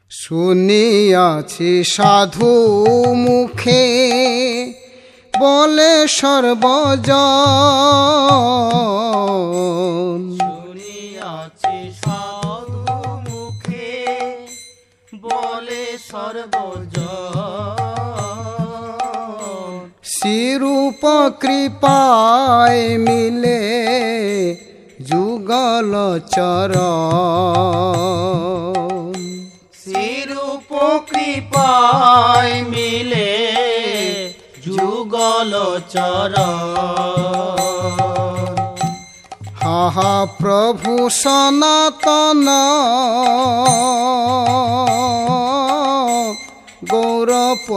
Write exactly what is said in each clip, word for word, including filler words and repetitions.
শুনিয়াছি সাধু মুখে বলে সর্বজন, শুনিয়াছি সাধু মুখে বলে সর্বজন, শ্রীরূপ কৃপায় মিলে যুগল চরণ, শ্রীরূপ কৃপায় মিলে যুগল চরণ। হাহা প্রভু সনাতন গৌর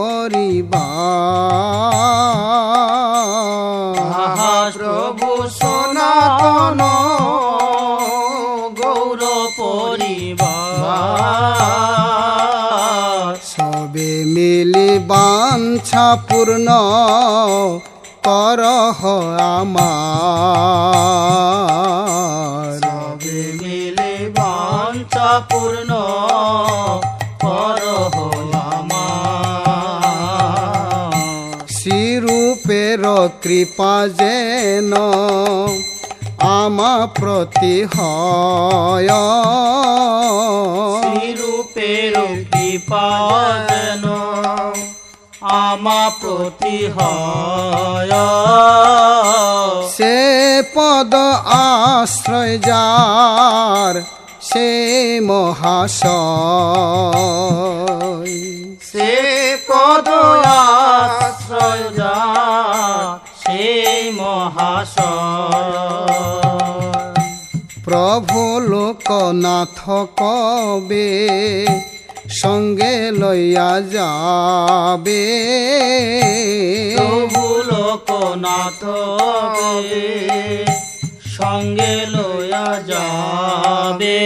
পরিবার, আহা প্রভু সনাতন গৌর পরিবার, সবে মিলি বাঞ্ছা পূর্ণ করহ আমার, সবে মিলে বাঞ্ছা পূর্ণ করহ আমার। শ্রীরূপের কৃপা যেন আমা প্রতি হয়, শ্রীরূপের কৃপা যেন আমা প্রতি হয়, সে পদ আশ্রয় যার সে মহাশয়, সে পদ আশ্রয় যার সেই মহাশয়। প্রভু লোকনাথ কবে সঙ্গে লইয়া যাবে, প্রভু লোকনাথ কবে সঙ্গে লইয়া যাবে,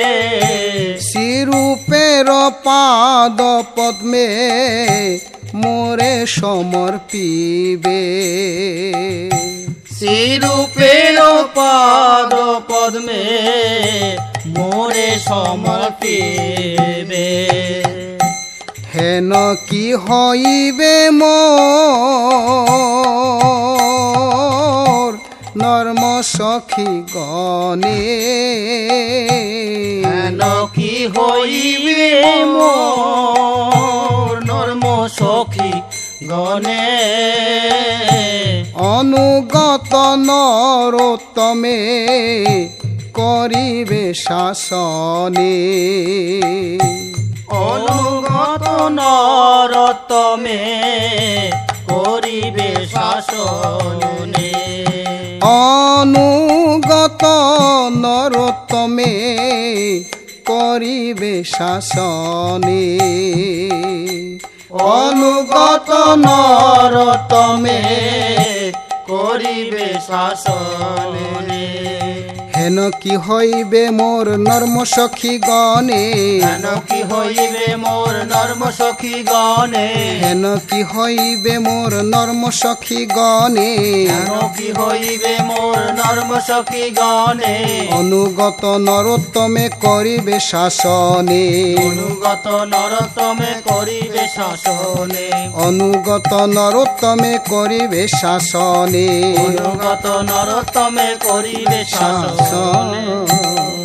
শ্রীরূপের পাদ পদ্মে মোরে সমর্পিবে, শ্রীরূপের পাদ পদ্মে মোরে সমর্পিবে। হেন কি হইবে মোর নর্ম সখী গণে, হেন কি হইবে মোর নর্ম সখী গণে, অনুগত নরোত্তমে করিবে শাসনে, অনুগত নরোত্তমে করিবে শাসনে, অনুগত নরোত্তমে করিবে শাসনে, অনুগত নরোত্তমে করিবে শাসনে। হেন কি হইবে মোর নর্ম সখী গণে, হেন কি হইবে মোর নর্ম সখী গণে, হেন কি হইবে মোর নর্ম সখী গণে, হেন কি হইবে মোর নর্ম সখী গণে, অনুগত নরোত্তমে করিবে শাসনে, অনুগত নরোত্তমে করিবে শাসনে, অনুগত নরোত্তমে করিবে শাসনে, অনুগত নরোত্তমে করিবে শাসনে।